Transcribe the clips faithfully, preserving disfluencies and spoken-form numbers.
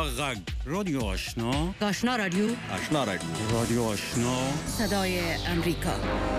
غږ رادیو آشنا آشنا رادیو آشنا رادیو رادیو آشنا صدای امریکا.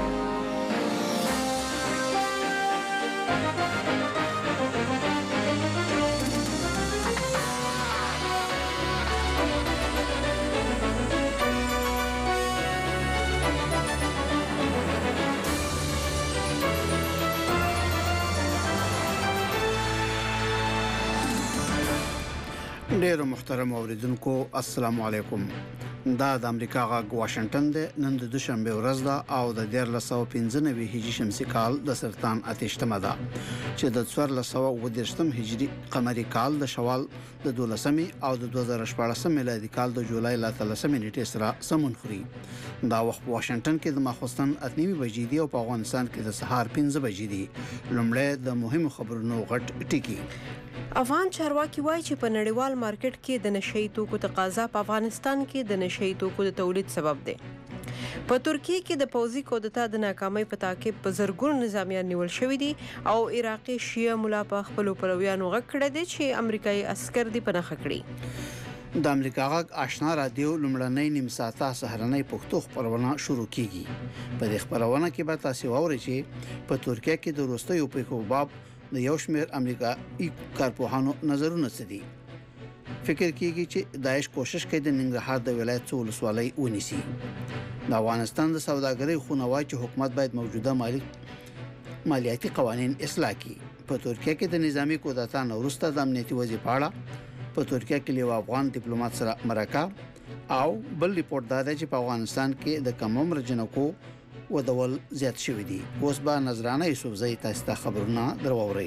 ډیرو محترم اوریدونکو السلام علیکم. دا د امریکا غږ واشنگټن دی. نن د دوشنبه ورځ ده او د دیارلس سوه پنځه نوي هجري شمسي کال د سرطان اتهشتمه ده چې د څوارلس سوه اووه دېرشم هجري قمري کال د شوال د دولسمې او د دوه زره شپاړسم میلادي کال د جولای ل اتلسمې نیټې سره سمون خوري. دا وخت په واشنگټن کې د ماخوستن اته نیمې بجې دي او په افغانستان کې د سهار پنځه بجې دي. لومړی د مهمو خبرونو غټ ټکی. افغان چارواکي وایي چې په نړیوال مارکیټ کې د نشئی توکو تقاضا په افغانستان کې د نشئی توکو د تولید سبب دی. په ترکیه کې د پوځي کودتا د ناکامۍ په تعقیب په زرګونو نظامیان نیول شوي دي او عراقي شیعه ملا په خپلو پلویانو غږ کړی دی چې امریکایي عسکر دي په نښه کړي. د امریکا غږ آشنا رادیو لومړنۍ نیم ساعته سهارنۍ پښتو خبرونه شروع کیږي. په دې خبرونه کې به تاسو واورئ چې په ترکیه کې د وروستیو پیښو باب د یو شمېر امریکایي کارپوهانو نظرونه څه دي. فکر کیږي چې داعش کوشش کوي د ننګرهار د ولایت څو ولسوالۍ ونیسي. د افغانستان د سوداګرۍ خونه وايي چې حکومت باید موجوده مالی مالیاتي قوانین اصلاح کړي. په ترکیه کې د نظامی کودتا نه وروسته د امنیتي وضعیت په اړه په ترکیه کې یو افغان ډیپلوماټ سره مرکه او بل ریپورت دا دی چې په افغانستان کې د کم عمر جنکو ودول زیات شوی دی. اوس به نظرانه یوسفزئی تاسو ته خبرونه درووري.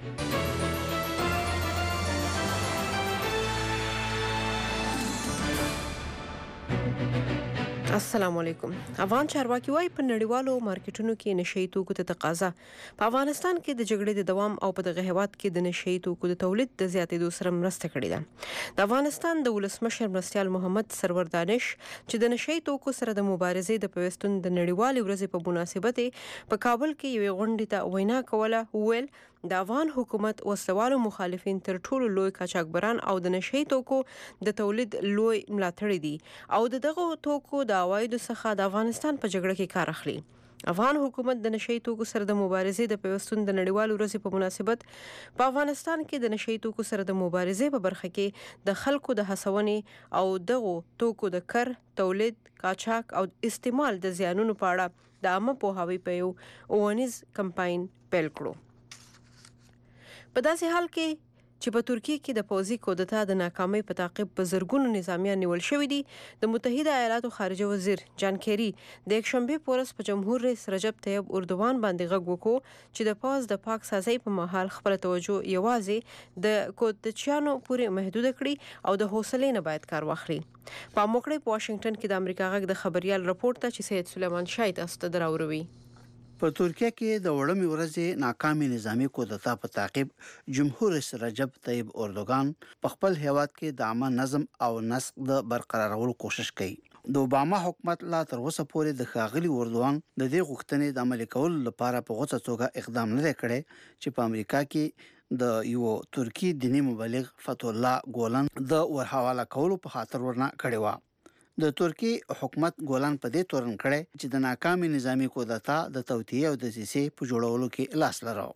السلام علیکم. افغان چارواکي وایي په نړیوالو مارکیټونو کې نشئی توکو ته تقاضا په افغانستان کې د جګړې د دوام او په دغه هیواد کې د نشئی توکو د تولید د زیاتېدو سره مرسته کړې ده. د افغانستان د ولسمشر مرستیال محمد سرور دانش چې د نشئی توکو سره د مبارزې د پیوستون د نړیوالې ورځې په مناسبت په کابل کې یوې غونډې ته وینا کوله. ویل د افغان حکومت وسلوالو مخالفین تر ټولو لوی قاچاقبران او د نشئی توکو د تولید لوی ملاتړي دي او د دغه توکو د عوایدو څخه د افغانستان په جګړه کې کار اخلي. افغان حکومت د نشئی توکو سره د مبارزې د پیوستون د نړیوالو ورځې په مناسبت په افغانستان کې د نشئی توکو سره د مبارزې په برخه کې د خلکو د هڅونې او دغه توکو د کر تولید قاچاق او استعمال د زیانونو په اړه د عامه پوهاوي په یو اونیز کمپاین پیل کړو. په داسې حال کې چې په ترکیه کې د پوځي کودتا د ناکامۍ په تعقیب په زرګونو نظامیان نیول شوي دي، د متحده ایالاتو خارجه وزیر جان کیری د یکشنبې په ورځ په جمهور رئیس رجب طیب اردوغان باندې غږ وکړو چې د پوځ د پاک سازۍ په مهال خپل توجه یوازې د کودتچیانو پورې محدود کړي او د حوصلې نه باید کار واخلي. په موکړې په واشنگټن کې د امریکا غږ د خبريال رپورټ ته چې سید سلیمان شاه تاسو ته دراوروي. په ترکیه کې د وړمې ورځې ناکامې نظامی کودتا په تعقیب جمهور رئیس رجب طیب اردوغان په خپل هیواد کې د عامه نظم او نسق د برقرارولو کوشش کوي. د اوباما حکومت لا تر اوسه پورې د ښاغلي اردوغان د دې غوښتنې د عملي کولو لپاره په غوڅه توګه اقدام نه کړي چې په امریکا کې د یو ترکی دیني مبلغ فتح الله ګولن د ورحواله کولو په خاطر ورنه کړی و. د ترکی حکومت ګولن په دې تورن کړي چې د ناکامې نظامی کودتا د توطئې او د سیسې په جوړولو کې لاس لرو.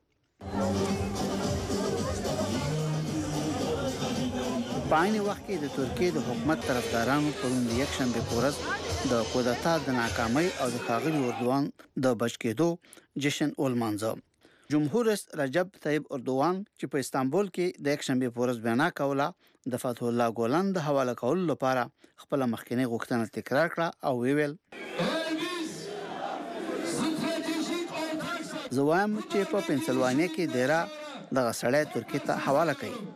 په عین وخت کې د ترکی د حکومت طرفدارانو پرون د یکشنبې په ورځ د کودتا د ناکامۍ او د ښاغلي اردوغان د بچ کېدو جشن ولمانځه. جمهور رئیس رجب طیب اردوغان چې په استانبول کې د یکشنبې په ورځ بیان کوله د فتح الله ګولن د حواله کولو لپاره خپل مخکنی غوښتنه تکرار کړه او ویل زوایم چې په پنسلوانیا کې ډیرا د غسړې ترکیه ته حواله کړي.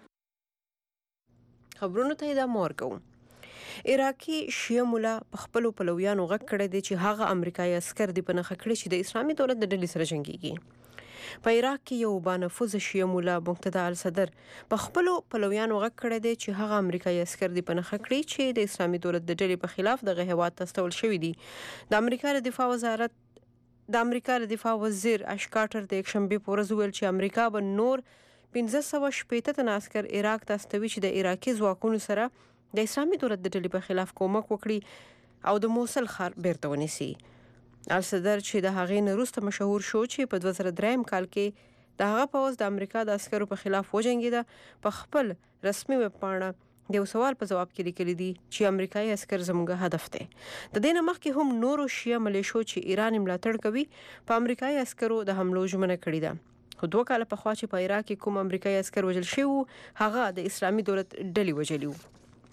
خبرونو ته دا مور کوم. عراقي شیعه ملا په خپل پلویانو غږ کړی دی چې هغه امریکایي عسكر دی په نښه کړی چې د اسلامي دولت د ډلې سره جنګيږي. په عراق کې یو بانفوذ شیعه مولا مقتدا الصدر په خپل پلویانو غږ کړی دی چې هغه امریکایي عسكر دی په نښه کړی چې د اسلامي دولت د ډلې په خلاف دغه هیواد ته استول شوی دی. د امریکا د دفاع وزارت د امریکا د دفاع وزیر اش کارټر د یکشنبې په ورځ ویل چې امریکا به نور پنځه سوه شپېته تنه عسکر عراق ته استوي چې د عراقي ځواکونو سره د اسلامي دولت د ډلې په خلاف کومک وکړي او د موصل ښار بیرته ونیسي. الصدر چې د هغې نه وروسته مشهور شو چې په دوه زره دریم کال کې د هغه پوځ د امریکا د عسکرو په خلاف وجنګېده، په خپل رسمي ویب پاڼه د یو سوال په جواب کې لیکلي دي چې امریکایي عسکر زموږ هدف دی. د دې نه مخکې هم نورو شیعه ملیشو چې ایران ملاتړ کوي په امریکایي عسکرو د حملو ژمنه کړې ده. خو دوه کاله پخوا چې په عراق کې کوم امریکایي عسکر وژل شوي وو، هغه د اسلامي دولت ډلې وژلي وو.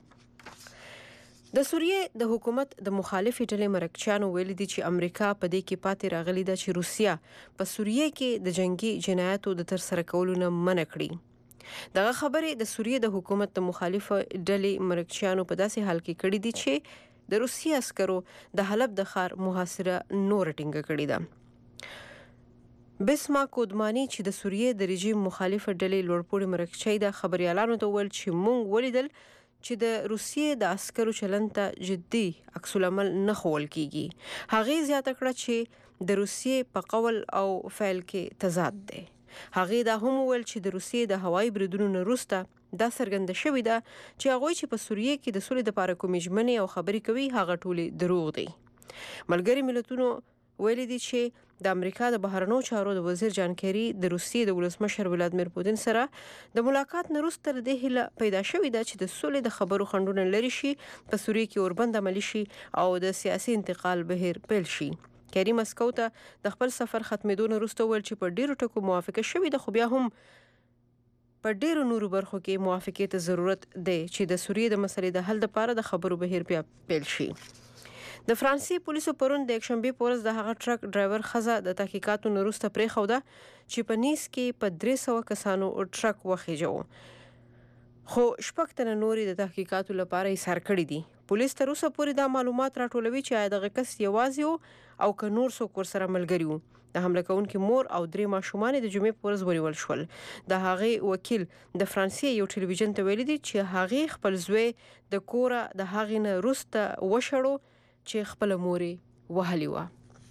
د سوریې د حکومت د مخالفې ډلې مرکچیانو ویلي دي چې امریکا په دې کې پاتې راغلي ده چې روسیه په سوریې کې د جنگي جنایاتو د ترسره کولو نه منع کړي. دغه خبرې د سوریې د حکومت د مخالفه ډلې مرکچیانو په داسې حال کې کړي دي چې د روسي عسکرو د حلب د ښار محاصره نور ټینګه کړې ده. بسما کودمانی چې د سوریې د رژیم مخالفه ډلې لوړپوړي مرکچی ده، خبريالانو ته ویل چې مونږ ولیدل چې د روسیې د عسکرو چلند ته جدي عکس العمل نه ښوول کیږي. هغې زیاته کړه چې د روسیې په قول او فعل کې تضاد دی. هغې دا هم وویل چې د روسیې د هوایي بریدونو نه وروسته دا څرګنده شوې ده چې هغوی چې په سوریې کې د سولې دپاره کومې ژمنې او خبرې کوي هغه ټولې دروغ دي. ملګري ملتونو ویلي دي چې د امریکا د بهرنیو چارو د وزیر جان کیری د روسیې د ولسمشر ولادمیر پوتین سره د ملاقات نه وروسته د دې هیله پیدا شوې ده چې د سولې د خبرو خنډونه لرې شي، په سوریې کې اوربند عملي شي او د سیاسي انتقال بهیر پیل شي. کیری مسکو ته د خپل سفر ختمېدو نه وروسته ویل چې په ډیرو ټکو موافقه شوې ده، خو بیا هم په ډیرو نورو برخو کې موافقې ته ضرورت دی چې د سوریې د مسلې د حل لپاره د خبرو بهیر بیا پیل شي. د فرانسې پولیسو پرون د یکشنبې په ورځ د هغه ټرک ډرایور ښځه د تحقیقاتو نه وروسته پرېښوده چې په نیس کې په درې سوه کسانو ټرک وخیژو، خو شپږ تنه نورې د تحقیقاتو لپاره ایثار کړي دي. پولیس تر اوسه پورې دا معلومات راټولوي چې آیا دغه کس یوازې و او که نور څوک ورسره ملګري وو. د حمله کوونکي مور او درې ماشومان د جمعې په ورځ ونیول شول. د هغې وکیل د فرانسې یو ټلویزیون ته ویلي دي چې هغې خپل زوی د کوره د هغې نه وروسته وشړو چې خپل مورې وهلي وه.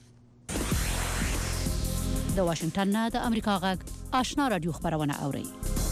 د واشنگټن نه د امریکا غږ آشنا رادیو خبرونه اوري.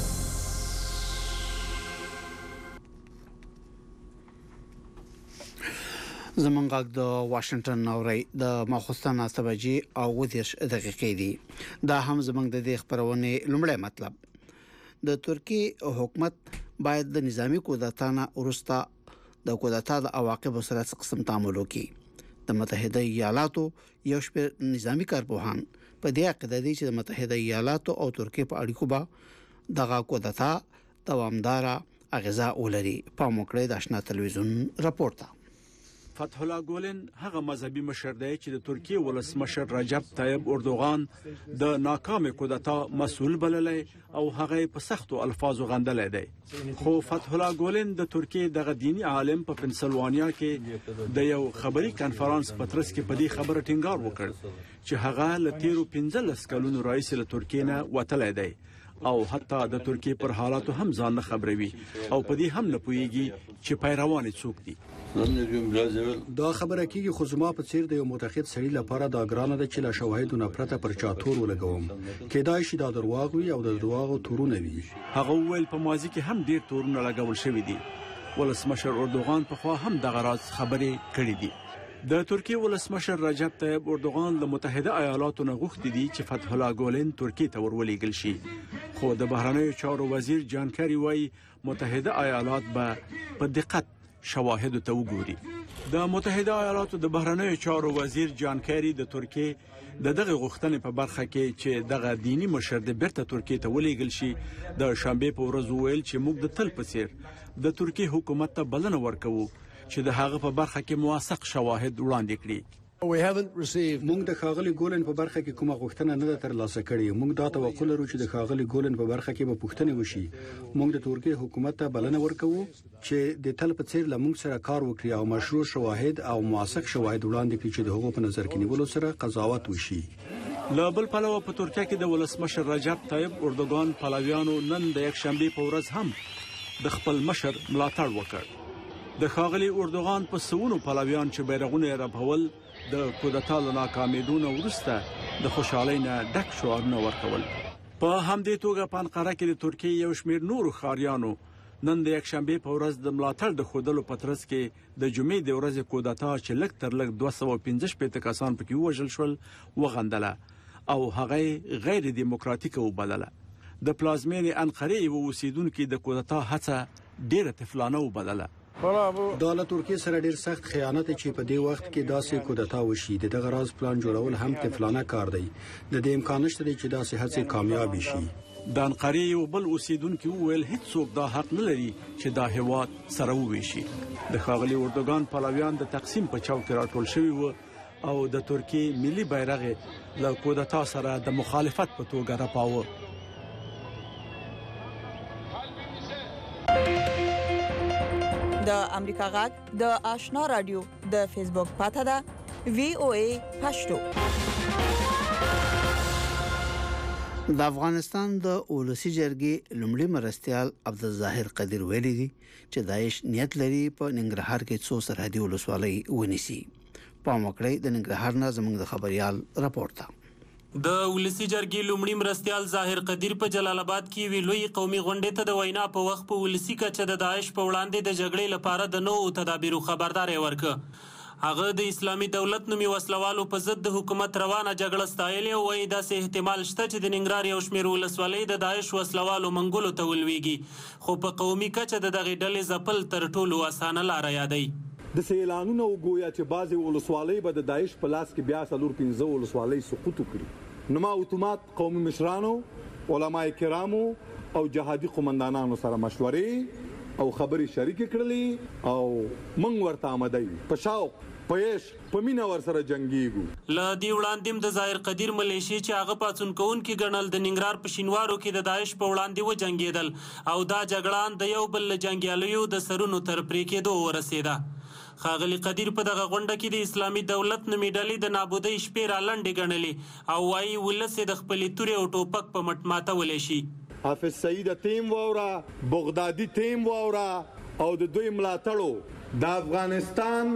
زمونږ غږ د واشنگټن اوري د ماخوستان اته بجې او ودیش دقیقې دي. دا هم زمونږ د دې خبرونه لومړی مطلب. د ترکیه حکومت باید د نظامی کودتا نه ورسته د کودتا د عواقبو سره قسم تعامل وکړي. د متحده ایالاتو یو شمېر نظامی کارپوهان په دې عقیده دي چې د متحده ایالاتو او ترکیه په اړیکو به دغه کودتا دوامدار اغیزه ولري. په موکړه د آشنا تلویزیون راپورته فتح الله ګولن هغه مذهبي مشر دی چې د ترکیه ولسمشر رجب طیب اردوغان د ناکامه کودتا مسؤل بللې او هغه په سختو الفاظو غندلې دی. خو فتح الله ګولن د ترکیه دغه دینی عالم په پنسلوانیا کې د یو خبري کانفرنس په ترڅ کې په دې خبره ټینګار وکړ چې هغه ل تیرو پنځلس کلونو رئیس له ترکیه نه وتلې دی او حتی د ترکیه پر حالاتو هم ځان نه خبروي او په دې هم نه پويږي چې پیروان څوک دي. دا خبره کیږي خو زما په څیر د یو متخصص سړي لپاره دا ګرانه ده چې لا شواهد نه پرته پر چاتور ولګوم. کېدای شي دا دروغ وي او د دروغو تورونه وي. هغه ویل په ماضي کې هم ډیر تورونه لګول شوی دي. ولسمشر اردوغان په خوا هم دغه راز خبرې کړې دي. د ترکیه ولسمشر رجب طیب اردوغان له متحده ایالاتو نه غوښتي دي چې فتح الله ګولن ترکیه ته ورولېږل شي. خو د بهرنیو چارو وزیر جان کیری وايي متحده ایالات به په دقت شواهد ته وګوري. د متحده ایالاتو د بهرنیو چارو وزیر جان کیری د ترکیه د دغه غوښتنې په برخه کې چې دغه دینی مشر د بیرته ترکیه ته ولېږل شي د شنبه په ورځ ویل چې موږ د تل په څیر د ترکیه حکومت ته بلنه ورکوو چې د هغه په برخه کې موثق شواهد وړاندې کړي. موږ د خاغلی ګولن په برخه کې کومه غوښتنه نه ده ترلاسه کړې. موږ دا توقع لرو چې د خاغلی ګولن په برخه کې به پوښتنه وشي. موږ د ترکیه حکومت ته بلنه ورکوو چې د تل په څیر لمونږ سره کار وکړي او مشروع شواهد او موثق شواهد وړاندې کړي چې د هغو په نظر کې نیولو سره قضاوت وشي. له بل پلوه په ترکیه کې د ولسمشر رجب طیب اردوغان پلویانو نن د یک شنبه په ورځ هم د خپل مشر ملاتړ وکړ. د خاغلی اردوغان په سونو پلویان چې بیرغونه رپول د کودتا له ناکامېدو نه وروسته د خوشحالۍ نه ډک شعارونه ورکول. په همدې توګه په انقره کې د ترکیې یو شمېر نورو ښاریانو نن د یکشنبه په ورځ د ملاتړ د خودلو پترس کې د جمعې د ورځې کودتا چې لږ تر لږ دوه سوه پنځه شپېته کسان پکې وژل شول وغندله او هغه غیر دیموکراتیک وبلله. د پلازمینې انقره یو اوسیدونکو د کودتا هڅه ډیره طفلانه وبلله. دا له ترکیې سره ډیر سخت خیانت چې په دې وخت کې داسې کودتا وشي. د دغه راز پلان جوړول هم طفلانه کار دی. د دې امکان نشته چې داسې هڅې کامیاب شي. د انقره یو بل اوسیدونکو ویل هیڅ څوک دا حق نه لري چې دا هیواد سره وویشي. د ښاغلي اردوغان پلویان د تقسیم په چوک راټول شوي وو او د ترکیې ملي بیرغ له کودتا سره د مخالفت په توګه راپاوه. د امریکا غږ د آشنا رادیو د فیسبوک پاته ده وی او ای پښتو. د افغانستان د اولسي جرګې لومړي مرستيال عبدالظاهر قدیر ویلي دي چې داعش نیت لري په ننګرهار کې څو سرحدي ولسوالۍ ونیسي. په موکړې د ننګرهار نه زموږ د خبريال راپورټ ده. د ولسی جرګې لومړي مرستيال ظاهر قدیر په جلال آباد کې ویلوي قومي غونډې ته د وینا په وخت په ولسی کچه د داعش په وړاندې د جګړې لپاره د نوو تدابیرو خبرداري ورکړه. هغه د اسلامي دولت نومي وسلوالو په ضد د حکومت روانه جګړه ستایلې او وايي داسې احتمال شته چې د ننګرهار یو شمېر ولسوالۍ د داعش وسلوالو منګولو ته ولويږي، خو په قومي کچه د دغې ډلې ځپل تر ټولو اسانه لاره یادوي. د سیلانونو وګویا چې بعضې ولسوالۍ به د داعش په لاس کې بیا څلور پنځه ولسوالۍ سقوط وکړي. نو ما اتومات قومي مشرانو، علماء کرامو او جهادي قومندانانو سره مشورې او خبرې شریکې کړلې او موږ ورته آماده یو. په شوق پېش په مینا ور سره جنگيږو. ل دې وړاندې د ظاهر قدیر ملیشي چې هغه پاتون کوونکي ګڼل د ننګرهار په شینوارو کې د داعش په وړاندې و جنگیدل او دا جګړه د یو بل جنگیالیو د سرونو تر پرې کېدو ورسېده. ښاغلي قدیر په دغه غونډه کې د اسلامي دولت نومي ډلې د نابودۍ شپې را لنډې ګڼلې او وایي ولس د خپلې تورې او ټوپک په مټ ماتولی شي. حافظ سعید تیم واوره، بغدادي تیم واوره او د دوی ملاتړو د افغانستان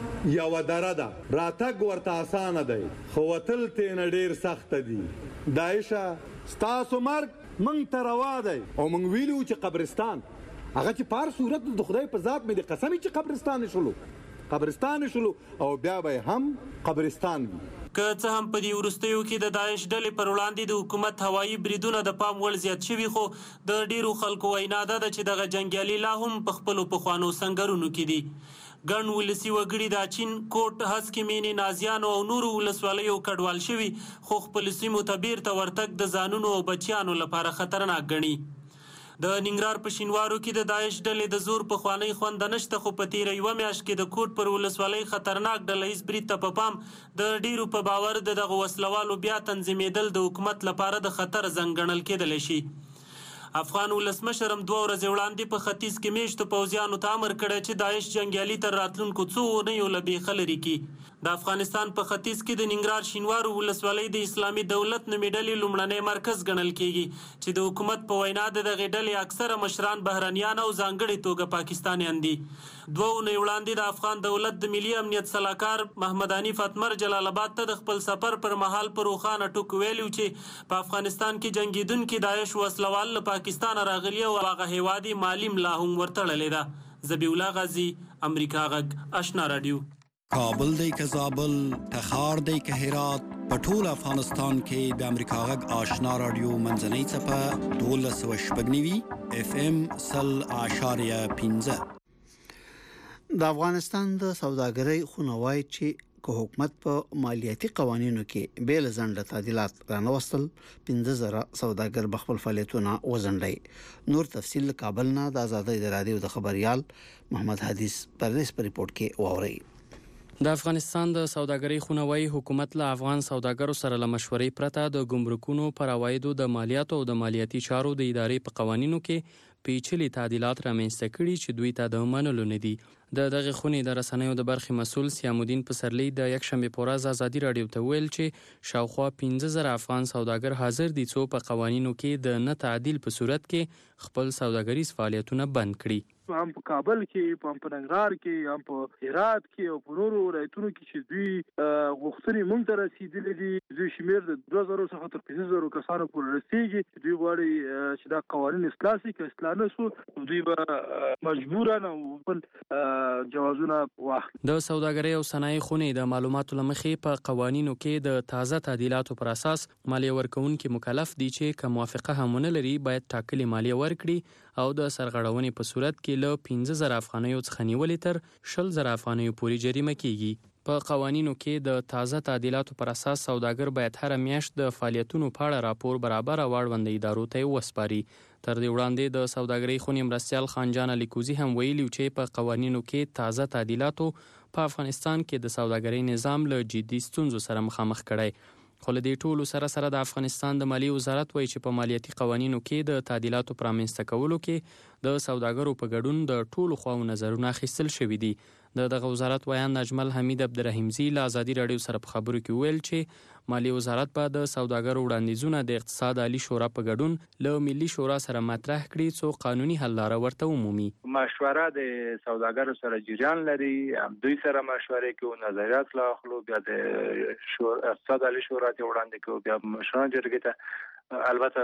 یو دره ده. راتګ ورته اسانه دی خو وتل تېنه ډیر سخت دي. داعشه ستاسو مرګ موږ ته روا دی او موږ ویلو چې قبرستان هغه چې پار صورت د خدای په ذات مې د قسمي چې قبرستان شلو قبرستان شلو او بیا به هم قبرستان وي. که څه هم په دې وروستیو کې د داعش ډلې پر وړاندې د حکومت هوایي بریدونه د پام وړ زیات شوي، خو د ډیرو خلکو وینا ده چې دغه جنګیالي لا هم په خپلو پخوانو سنګرونو کې دي. ګڼ ولسي وګړي د اچین، کوټ، هسکې مینې، نازیانو او نورو ولسوالیو کډوال شوي، خو خپلو سیمو ته بیرته ورتګ د ځانونو او بچیانو لپاره خطرناک ګڼي. د ننګرهار په شینوارو کې د داعش ډلې د زور پخوانی خوند نشته، خو په تیره یوه میاشت کې د کوټ پر ولسوالۍ خطرناک ډلهییز برید ته په پام د ډیرو په باور د دغه وسلوالو بیا تنظیمېدل د حکومت لپاره د خطر زنګ ګڼل کېدلی شي. افغان ولسمشر هم دوه ورځې وړاندې په ختیځ کې میشتو پوځیانو ته امر کړی چې داعش جنګیالي تر راتلونکو څو اونیو له بیخه لرې کړي. د افغانستان په ختیځ کې د ننګرهار شینوارو ولسوالۍ د اسلامي دولت نومي ډلې لومړنی مرکز ګڼل کېږي چې د حکومت په وینا د دغې ډلې اکثره مشران بهرنیان او ځانګړې توګه پاکستانیان دي. دوه اونۍ وړاندې د افغان دولت د ملي امنیت سلاکار محمد حنیف اتمر جلال آباد ته د خپل سفر پر مهال په روښانه ټکو ویلي چې په افغانستان کې جنګېدونکي داعش وسلوال له پاکستانه راغلي او هغه هیواد یې مالي ملا هم ورتړلې ده. ذبیح الله غازي، امریکا غږ، آشنا رادیو. کابل دی که زابل، تخار دی که هرات، په ټول افغانستان کې د امریکا غږ آشنا رادیو منځنۍ څپه دولس سوه شپږ نوي اف ام سل اعشاریه پنځه. د افغانستان د سوداګرۍ خونه وایي چې که حکومت په مالیاتي قوانینو کې بیل ځنډه تعدیلات رانوستل، پنځه زره سوداګر به خپل فعالیتونه وځنډي. نور تفصیل کابل نه د آزادۍ د رادیو د خبريال محمد حدیث پردیس په ریپورت کې واوري. د افغانستان د سوداګرۍ خونه وایي حکومت له افغان سوداګرو سره له مشورې پرته د ګمرکونو پر عوایدو د مالیاتو او د مالیاتي چارو د ادارې په قوانینو کې پیچلي تعدیلات رامنځته کړي چې دوی ته د منلو نه دي. د دغه خونې د رسنیو د برخې مسؤل سیام الدین پسرلی د یکشنبه په ورځ ازادي رادیو ته ویل چې شاوخوا پنځه زره افغان سوداګر حاضر دي څو په قوانینو کې د نه تعدیل په صورت کې خپل سوداګریز فعالیتونه بند کړي. هم په کابل کې په پننګرهار کې هم په هرات کې او په نورو ولایتونو کې چې دوی غوښتنې موږ ته رسیدلې دي دوی شمیر د دوه زره څخه تر پنځه زره کسانو پورې رسیږي دوی غواړي چې دا قوانین اصلاح شي که اصلاح نه شو دوی به مجبورانه خپل جوازونه واخلي. د سوداګرۍ او صنایع خونې د معلوماتو لمخې په قوانینو کې د تازه تعدیلاتو پر اساس مالیه ورکوونکي مکلف دي چې که موافقه هم ونه لري باید ټاکلې مالیه ورکړي او د سرغړونې په صورت کې له پنځه زره افغانیو څخه نیولې تر شل زره افغانیو پورې جریمه کیږي. په قوانینو کې د تازه تعدیلاتو پر اساس سوداګر باید هر میاشت د فعالیتونو په اړه راپور برابر او اړوند ادارو ته وسپاري. تر دې وړاندې د سوداګرۍ خونې مرستیال خانجان لیکوزي هم ویلي چې په قوانینو کې تازه تعدیلاتو په افغانستان کې د سوداګرۍ نظام له جدي ستونزو سره مخامخ کړی. خو له دې ټولو سره سره د افغانستان د مالیې وزارت وایي چې په مالیاتي قوانینو کې د تعدیلاتو پر رامنځته کولو کې د سوداګرو په ګډون د ټولو خواو نظرونه اخیستل شوي دي. د دغه وزارت ویان نجمل حمید عبدالرحیمزی له ازادي راډیو سره په خبرو کې ویل چې مالیې وزارت به د سوداګرو وړاندیزونه د اقتصاد عالی شورا په ګډون له ملي شورا سره مطرح کړي څو قانوني حل لاره ورته ومومي. مشوره د سوداګرو سره جریان لري دوی سره مشورې کوي نظریات لا اخلو بیا د اقتصاد عالی شورا ته وړاندې کوي بیا مشران جرګې ته البته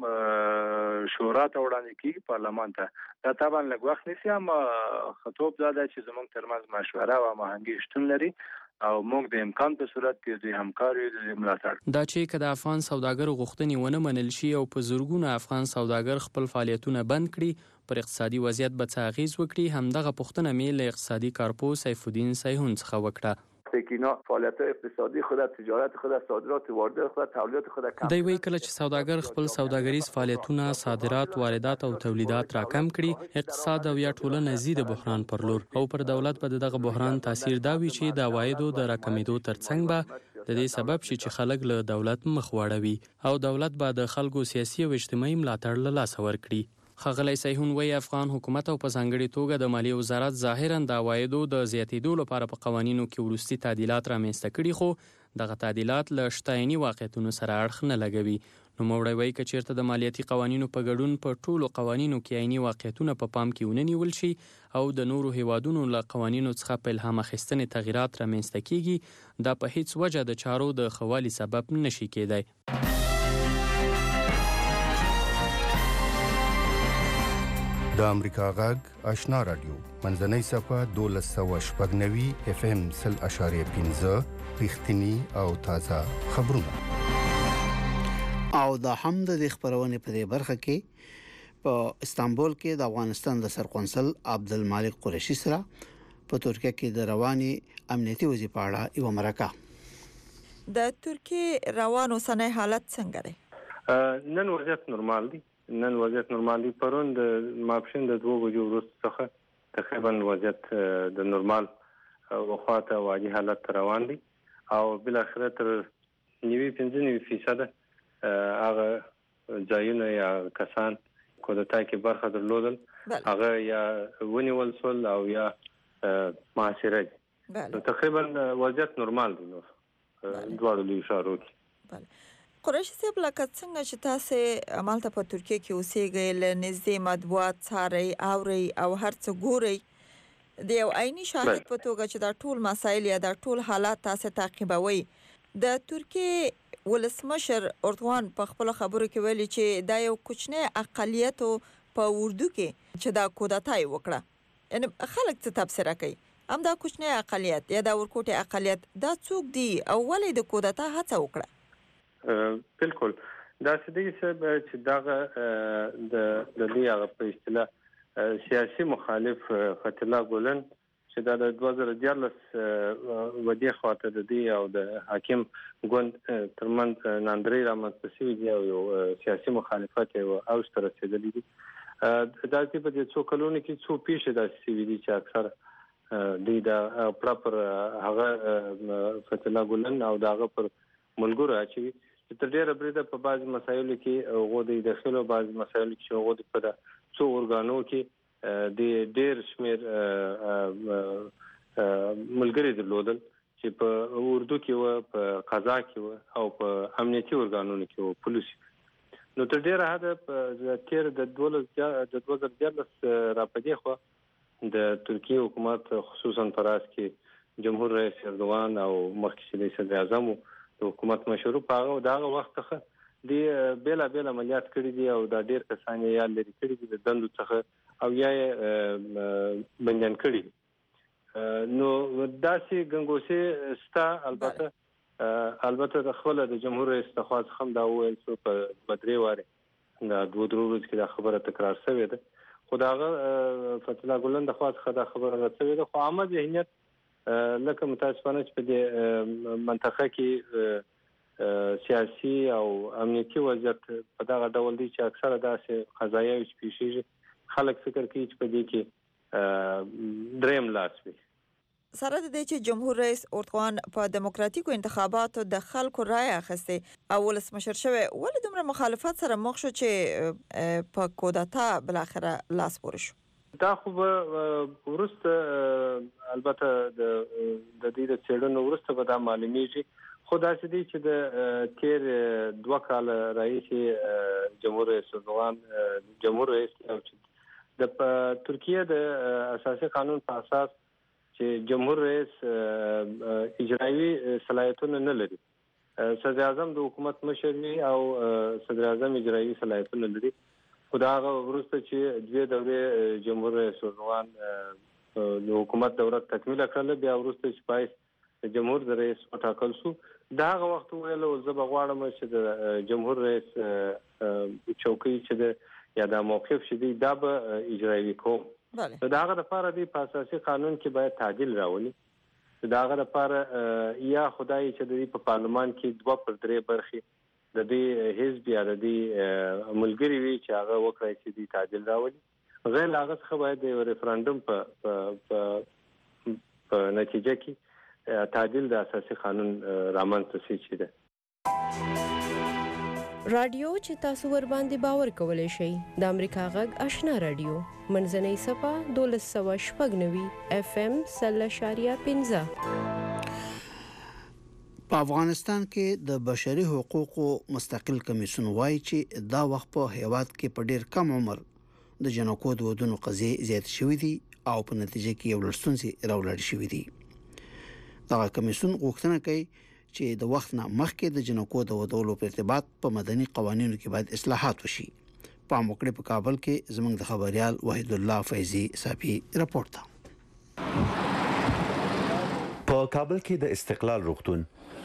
شورا ته وړاندې کیږي پارلمان ته دا طبعا لږ وخت نیسي اما خطوب دا ده چې زموږ ترمنځ مشوره او هماهنګي شتون لري او موږ د امکان په صورت کې د همکاري د ملاتړ دا چې کله افغان سوداګرو غوښتنې ونه منل شي او په زورګونه افغان سوداګر خپل فعالیتونه بند کړي پر اقتصادي وضعیت به څه اغیز وکړي همدغه پوښتنه مې له اقتصادي کارپو سیف الدین سیحون څخه وکړه. اینا فعالیت اقتصادی خود تجارت خود صادرات واردات خود تولیدات خود کم دی وی کله چې سوداګر خپل سوداګریز فعالیتونه صادرات واردات او تولیدات راکم کړي اقتصاد او یا ټولنه زیات بحران پر لور او پر دولت په دغه بحران تاثیر دا وی چې د عوایدو د راکمېدو ترڅنګ به د دې سبب شي چې خلک له دولت مخ واړوي او دولت به د خلکو سیاسي او اجتماعي ملاتړ له لاسه ورکړي. ښاغلی سیحون وایي افغان حکومت او په ځانګړې توګه د مالیې وزارت ظاهراً د عوایدو د زیاتېدو لپاره په قوانینو کې وروستي تعدیلات رامنځته کړي خو دغه تعدیلات له شته عیني واقعیتونو سره اړخ نه لګوي. نوموړی وایي که چېرته د مالیاتي قوانینو په ګډون په ټولو قوانینو کې عیني واقعیتونه په پام کې ونه نیول شي او د نورو هیوادونو له قوانینو څخه په الهام اخیستنې تغییرات رامنځته کیږي دا په هیڅ وجه د چارو د ښه والي سبب نشي کېدی. د امریکا غږ آشنا رادیو منځنۍ صفه دولس سوه شپږ نوي اف ام سل اشاریه پنځه رښتینی او تازه خبرونه او د هم د خبرونه په دې برخه کې په استانبول کې د افغانستان د سرقونسل عبدالمالک قریشي سره په ترکیه کې د رواني امنیتي وضعیت په اړه یو مرکه د ترکیه روانو صنایع حالت څنګه دی؟ نن وضعیت نورمال دی نن وضعیت نورمال دی پرون د ماپښین د دوه بجو وروسته څخه تقریبا وضعیت د نورمال وخواته او عادي حالت روان دی او بل اخر تر نیوي پنځه نوي فیصد هغه ځایونه یا کسان کودتا کې برخه درلودل هغه یا ونیول سول او یا محاصره دي تقریبا وضعیت نورمال دی نو دواړو لوی ښارو کې. قریشي صاحب لکه څنګه چې تاسو عملته په ترکیه کې اوسېږئ له نږدې مطبوعات څارئ اورئ او هر څه ګورئ د یو عیني شاهد په توګه چې دا ټول مسایل یا دا ټول حالات تاسو تعقیبوي د ترکیه ولسمشر اردوغان په خپل خبرو کې ویلي چې دا یو کوچنی اقلیت په اردو کې چې دا کودتا یې وکړه یعنی خلک څه تفسیر کوي هم دا کوچنی اقلیت یا دا ورکوټي اقلیت دا څوک دی او ولې د کودتا هڅه وکړه؟ بالکل دا سدي چې داغه د د دې هغه په اصطلاح سیاسي مخالف فتح الله ګولن چې دا د دوه زره دیارلس ودی خواته د دې او د حاکم ګوند ترمنځ ناندري رامنځته شوی دی او سیاسي مخالفت او اوستر رسیدلی دي دا چې په دې څو کلونو کې څو پیښې د سی وی دي چې اکثر د دا پراپر هغه فتح الله ګولن او داغه پر ملګرو اچوي چې تر ډیره بریده په بعض مسایلو کې غو د داخلو بعض مسایلو کې غو د په څو ارګانو کې د ډیر شمیر ملګری درلودل چې په اردو کې و په قضا کې و او په امنیتي ارګانونو کې و پولیس نو تر ډیره حد په تیر د دوله د دوه زره دیارلس را پدې خو د ترکیه حکومت خصوصا په راس کې جمهور رئیس اردوغان او مخکې صدر اعظم د حکومت مشر په هغه دغه وخت څخه د بیلا بیل عملیات کړي دي او دا ډیر کسان یې یا لري کړي دي د دندو څخه او یا بندیان کړي نو داسې ګنګوسې ستا البته البته د خپل د جمهور رئیس څخه هم دا ویل شو په بدري واره دا دوه درو ورځې کې دا خبره تکرار شوې ده خو دا فتح الله ګلن د خواص دا خبره راځي ده خو عامه ذهنیت لکه متاسفانه چې په دې منطقه کې سیاسي او امنیتي وضعیت په دغه ډول دي چې اکثره داسې قضايا او پیښې خلک فکر کوي چې په دې کې دریم لاس وي سره د دې چې جمهور رئیس اردوغان په دیموکراتیکو انتخاباتو د خلکو رائے اخیسته او ولسمشر شوی ولې دومره مخالفت سره مخ شو چې په کودتا بل اخره لاس پورې شو دا خو ورسته البته د د دې د چېرنو ورسته به دا معلومیږي خو دا چې دی چې د تیر دوه کال رئیس جمهور رئیس اردوغان جمهور رئیس د ترکیه د اساسي قانون په اساس چې جمهور رئیس اجرایی صلاحیتونه نه لري صدر اعظم د حکومت مشر وي او صدر اعظم اجرایی صلاحیتونه لري خدای ورسته چې دوی دورې جمهور رئیس اردوغان د حکومت دوره تکمیل کړل بیا ورسته چې پای جمهور رئیس وټاکل شو دا هغه وخت ویل او زه بغواړم چې د جمهور رئیس چوکۍ چې د یا د موقف شدي دا به اجرایی کوم بله دا هغه لپاره دی په اساسي قانون کې باید تعدیل راولي دا هغه لپاره یا خدای چې د په پارلمان کې دوه پر درې برخې د دې حزب یا د دې ملګری وي چې هغه وکړي چې د تعدیل راولي غیر هغه څخه باید د ریفرندوم په په نتیجه کې تعدیل د اساسي قانون رامنځته شي چې ده رادیو چې تاسو ور باندې باور کولای شئ د امریکا غږ آشنا رادیو منځنۍ صفه دولس سوه شپږ نوي اف ام سل اشاریه پنځه په افغانستان کې د بشري حقوقو مستقل کمیسیون وايي چې دا وخت په هیواد کې په ډیر کم عمر د جنکو د ودونو قضیې زیات شوې دي او په نتیجه کې یو لړستونسي راولاړ شوې دي دا کمیسیون غوښتنه کوي چې د وخت نه مخکې د جنکو د ودولو په ارتباط په مدني قوانینو کې باید اصلاحات وشي په موکړه په کابل کې زموږ د خبريال وحید الله فیضی صافی راپورټ په کابل کې د استقلال روغتون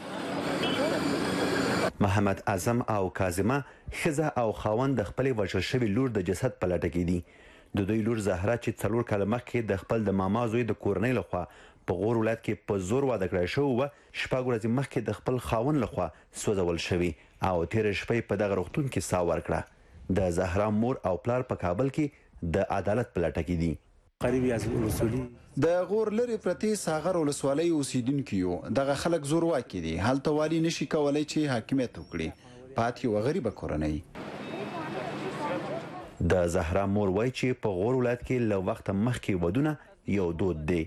محمد اعظم او کاظمه خزه او خاوند د خپل وژل شوی لور د جسد په لټه کې دي د دوی لور زهرا چې څلور کاله مخکې د خپل د ماما زوی د کورنۍ لخوا په غور ولایت کې په زور واده کړی شو و شپږ ورځې مخکې د خپل خاوند لخوا سوځول شوی او تیر شپې په دغه روغتون کې سا ورکړه د زهرا مور او پلار په کابل کې د عدالت په لټه کې دي قریبي از اصولي د غور لري پرتی ساغر ولسوالۍ اوسیدونکو یو دغه خلک زور واکې دي هلته والی نشي کولای چې حاکمیت وکړي پاتې و غریب کورنۍ د زهرا مور وایي چې په غور ولایت کې له وخت مخکې ودونه یو دود دی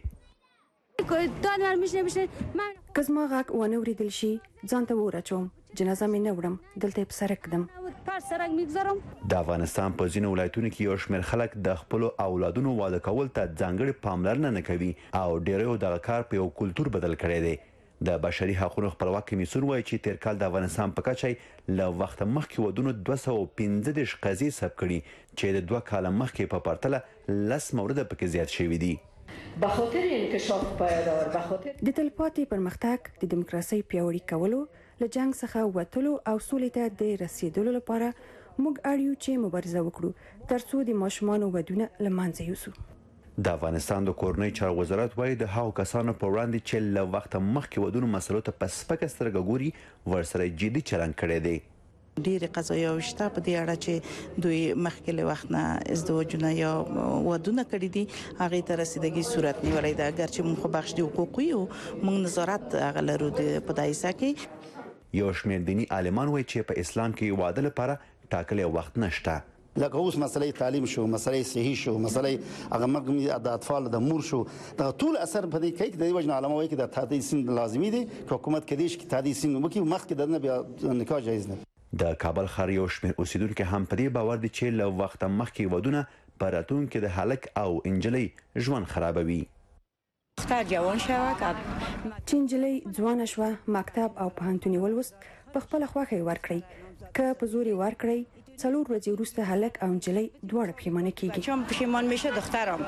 که زما غږ ونه اوریدل شي ځان ته ورچوم جنازه مې نه وړم دلته په سرک دم د افغانستان په ځینو ولایتونو کې یو شمېر خلک د خپل اولادونو واده کول ته ځانګړي پاملرنه نه کوي او ډېر دغه کار په یو کلچر بدل کړی دی د بشري حقوقو خپلواک کمیسیون وایي چې تیر کال د افغانستان په کچه له وخت مخکې ودونو دوه سوه پنځه دېرش قضیې ثبت کړي چې د دوه کال مخکې په پرتله لس مورده پکې زیات شوي دي بخاطر انکشاف پایدار بخاطر د تلپاتې پرمختګ د دیموکراسي پیاوړي کولو له جنگ څخه وټلو او سولې ته د رسیدلو لپاره موږ اړیو چې مبارزه وکړو ترڅو د ماشومان ودونه لمانځه یوسو د افغانستان د کورنۍ چارو وزارت وايي د هاو کسانو په وړاندې چې له وخت مخکې ودونو مسلو ته په سپکه سترګه ګوري ورسره جدي چلند کړی دی ډېر قضایا وشته په دې اړه چې دوی مخکې له وخت نه ازدواجونه یا ودونه کړی دي هغه ته رسیدګي صورت نیولای دا اگر چې موږ بخش دی حقوقي او موږ نظارت هغه لرو د پدایسه کې یو شمېر دینی عالمان وایي چې په اسلام کې واده لپاره ټاکلي وخت نشته لکه اوس مسلې تعلیم شو مسلې صحي شو مسلې هغه مرګ د اطفال د مور شو دا ټول اثر په دې کې د وجه علماء وایي چې د تادیې سن لازمي دي حکومت کې دې چې تادیې سن وکي مخکې د نه بیا نکاح جایز نه د کابل ښار یو شمېر اوسیدونکو هم په دې باور دي چې له وخت مخکې ودونه په راتلونکي کې د هلک او انجلۍ ژوند خرابوي. چې نجلۍ ځوانه شوه مکتب او پوهنتون یې ولوست په خپله خوښه یې ورکړئ که په زور یې ورکړئ څلور ورځې وروسته هلک او نجلۍ دواړه پښیمانه کیږي. چون پښیمان میشه دخترم.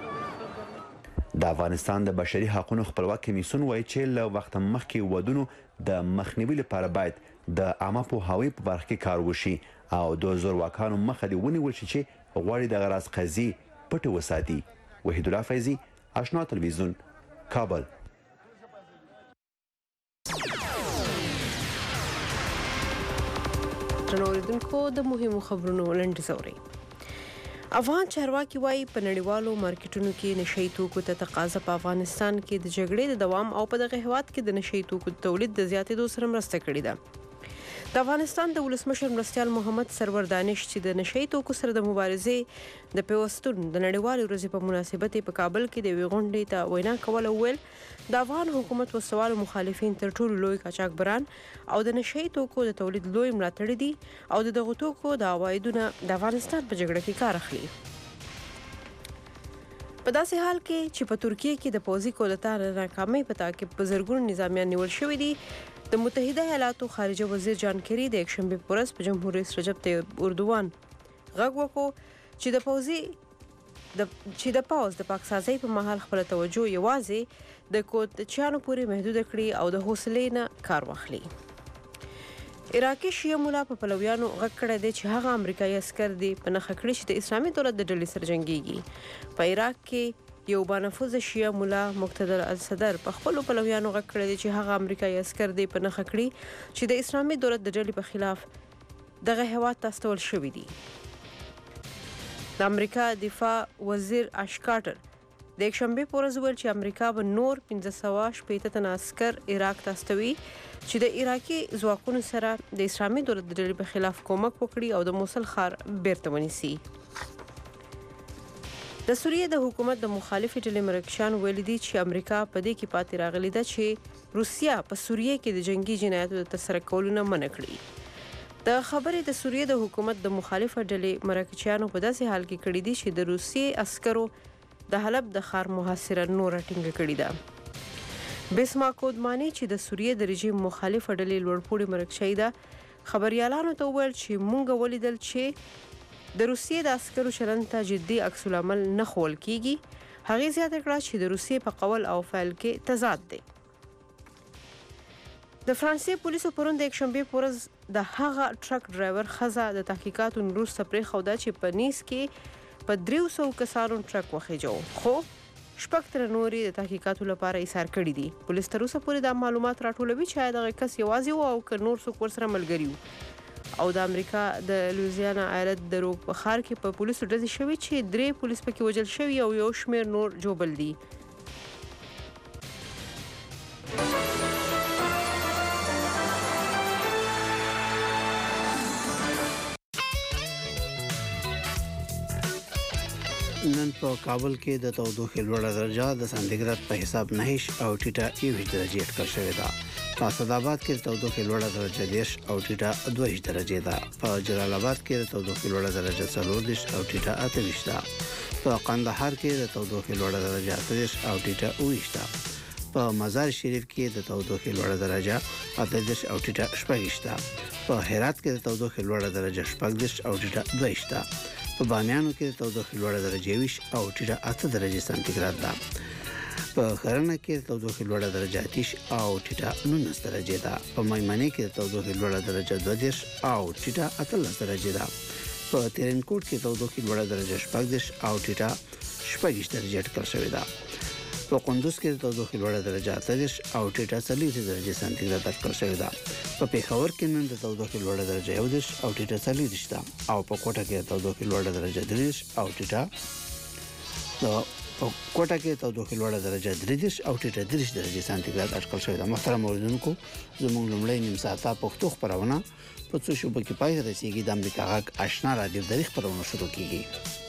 د افغانستان د بشري حقوقو خپلواک کمیسیون وایي چې له وخت مخکې ودونو د مخنیوي لپاره باید د عامه پوهاوي په برخه کې کار وشي او د زورواکانو مخه دې ونیول شي چې غواړي دغه راز قضیې پټې وساتي. وحید الله فیضي، آشنا تلویزیون، کابل. اوریدونکو د مهمو خبرونو لنډیز اورئ. افغان چارواکي وایي په نړیوالو مارکیټونو کې نشئی توکو ته تقاضا په افغانستان کې د جګړې د دوام او په دغه هیواد کې د نشئی توکو تولید د زیاتېدو سره مرسته کړې ده. د افغانستان د ولسمشر مرستیال محمد سرور دانش چې د نشئی توکو سره د مبارزې د پیوستون د نړیوالې ورځې په مناسبت په کابل کې د یوې غونډې ته وینا کوله وویل د افغان حکومت وسوالو مخالفین تر ټولو لوی قاچاقبران او د نشئی توکو د تولید لوی ملاتړي دي او د دغو توکو د عوایدونه د افغانستان په جګړه کې کار اخلي. په داسې حال کې چې په ترکیه کې د پوځي کودتا د ناکامۍ په تعقیب په زرګونو نظامیان نیول شوي دي، د متحده ایالاتو خارجه وزیر جان کری د یکشنبه په ورځ په جمهور رئیس رجب طیب اردوغان غږ وکړ چې د پوځي د چې د پاوز د پاکسازۍ په مهال خپل توجه یوازې د کوتچیانو پورې محدود کړي او د حوصلې نه کار واخلي. عراقي شیعه مولا په پلویانو غږ کړی دی چې هغه امریکایي عسکر دي په نښه کړي چې د اسلامي دولت د ډلې سره جنګیږي. په عراق کې یو بانفوذ شیعه مولا مقتدر الصدر په خپل پلویانو غږ کړی دی چې هغه امریکایي عسکر دي په نښه کړي چې د اسلامي دولت د ډلې په خلاف دغه هیواد ته استول شوي دي. د امریکا دفاع وزیر اش کارټر د یکشنبه په ورځ ویل چې امریکا به نور پنځه سوه شپېته تنه عسکر عراق ته استوي چې د عراقي ځواکونو سره د اسلامي دولت د ډلې په خلاف کومک وکړي او د موصل ښار بیرته ونیسي. د سوریې د حکومت د مخالفې ډلې مرکشان ویلي دي چې امریکا په دې کې پاتې راغلې ده چې روسیا په سوریې کې د جنگي جنایاتو د ترسره کولو نه منع کړي. د خبرې د سوریې د حکومت د مخالفه ډلې مرکشانو په داسې حال کې کړي دي چې د روسیې عسکرو د حلب د ښار محاصره نور ټینګه کړې ده. بسما کودمانی چې د سوریې د رژیم مخالفه ډلې لوړپوړي مرکشي ده خبريالانو ته وویل چې مونږ ولیدل چې د روسیې د عسکرو چلند ته جدي عکس العمل نه ښوول کیږي. هغې زیاته کړه چې د روسیې په قول او فعل کې تضاد دی. د فرانسې پولیسو پرون د یکشنبه په ورځ د هغه ټرک ډرایور ښځه د تحقیقاتو وروسته پرېښوده چې په نیس کې په دریو سوو کسانو ټرک وخیجو، خو شپږ تنه نورې د تحقیقاتو لپاره ایثار کړي دي. پولیس تر اوسه پورې دا معلومات راټولوي چې آیا دغه کس یوازې و او که نور څوک ورسره ملګري وو. او د امریکا د لوزیانا ایالت د روک په ښار کې په پولیسو ډزې شوي چې درې پولیس پکې وژل شوي او یو شمېر نور جوبل دي. نن په کابل کې د تودوخې لوړه درجه د سانتیګراد په حساب نهش او ټیټه یوه درجه اټکل شوې ده. په اسداباد کې د تودوخې لوړه درجه دیش او ټیټه دوه درجه ده. په جلال آباد کې د تودوخې لوړه درجه څلور دیش او ټیټه اته ویشت ده. په قندهار کې د تودوخې لوړه درجه اته دیش او ټیټه اوه ویشت ده. په مزار شریف کې د تودوخې لوړه درجه اته دیش او ټیټه شپږ ویشت ده. په هرات کې د تودوخې لوړه درجه شپږ دیش او ټیټه دوه ویشت ده. په بامیانو کې د تودوخې لوړه درجه ویش او ټیټه اته درجه سانتیګراد ده. په خرنه کې د تودوخې لوړه درجه اتیش او ټیټه نولس درجه ده. په میمنې کې د تودوخې لوړه درجه دوه دیش او ټیټه اتلس درجه ده. په ترینکوټ کې د تودوخې لوړه درجه شپږ دیش او ټیټه شپږ درجه اټکل شوې ده. په قندوز کې د تودوخې لوړه درجه اته دیش او ټیټه څلور درجه سانتیګراد اټکل شوې ده. په پیښور کې نن د تودوخې لوړه درجه یو دیش او ټیټه څلور ده. او په کوټه کې د تودوخې لوړه درجه درې دیش او ټیټه په کوټه کې د تودوخې لوړه درجه درې دیش او ټیټه درې درجه سانتیګراد اټکل شوې ده. محترم اوریدونکو، زموږ لومړی نیم ساعته پښتو خبرونه په څو شوبه کې پای رسیدي. د امریکا غږ آشنا رادیو د خبرونو شروع کیږي.